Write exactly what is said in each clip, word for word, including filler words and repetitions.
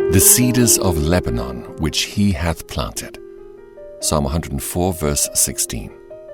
The cedars of Lebanon, which he hath planted. Psalm one hundred four, verse sixteen.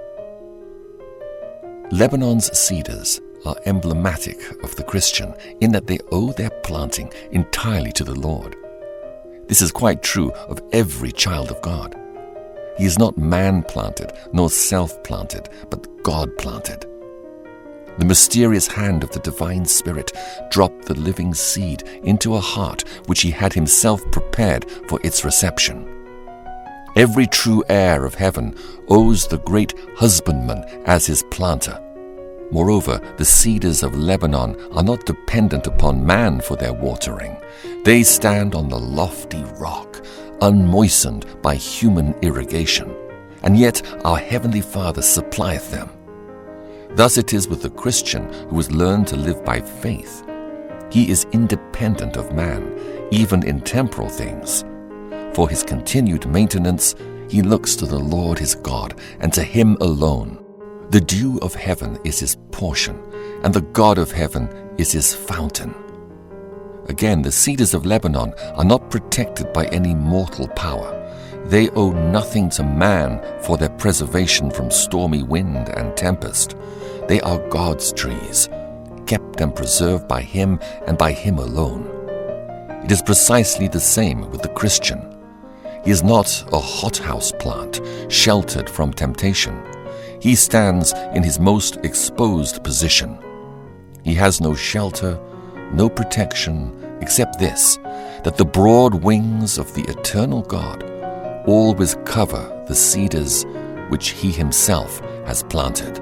Lebanon's cedars are emblematic of the Christian in that they owe their planting entirely to the Lord. This is quite true of every child of God. He is not man-planted nor self-planted, but God-planted. The mysterious hand of the divine Spirit dropped the living seed into a heart which he had himself prepared for its reception. Every true heir of heaven owes the great husbandman as his planter. Moreover, the cedars of Lebanon are not dependent upon man for their watering. They stand on the lofty rock, unmoistened by human irrigation, and yet our Heavenly Father supplieth them. Thus it is with the Christian who has learned to live by faith. He is independent of man, even in temporal things. For his continued maintenance, he looks to the Lord his God, and to him alone. The dew of heaven is his portion, and the God of heaven is his fountain. Again, the cedars of Lebanon are not protected by any mortal power. They owe nothing to man for their preservation from stormy wind and tempest. They are God's trees, kept and preserved by him and by him alone. It is precisely the same with the Christian. He is not a hothouse plant, sheltered from temptation. He stands in his most exposed position. He has no shelter, no protection, except this, that the broad wings of the eternal God always cover the cedars which he himself has planted.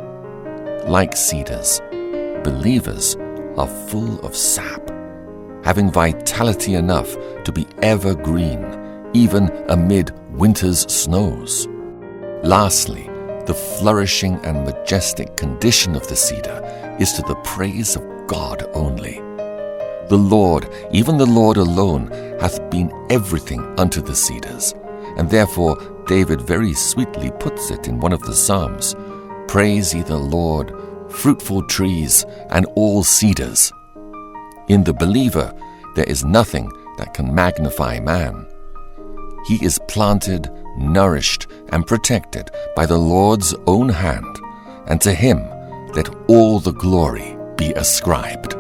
Like cedars, believers are full of sap, having vitality enough to be evergreen, even amid winter's snows. Lastly, the flourishing and majestic condition of the cedar is to the praise of God only. The Lord, even the Lord alone, hath been everything unto the cedars, and therefore David very sweetly puts it in one of the Psalms, Praise ye the Lord, fruitful trees, and all cedars. In the believer, there is nothing that can magnify man. He is planted, nourished, and protected by the Lord's own hand, and to him let all the glory be ascribed.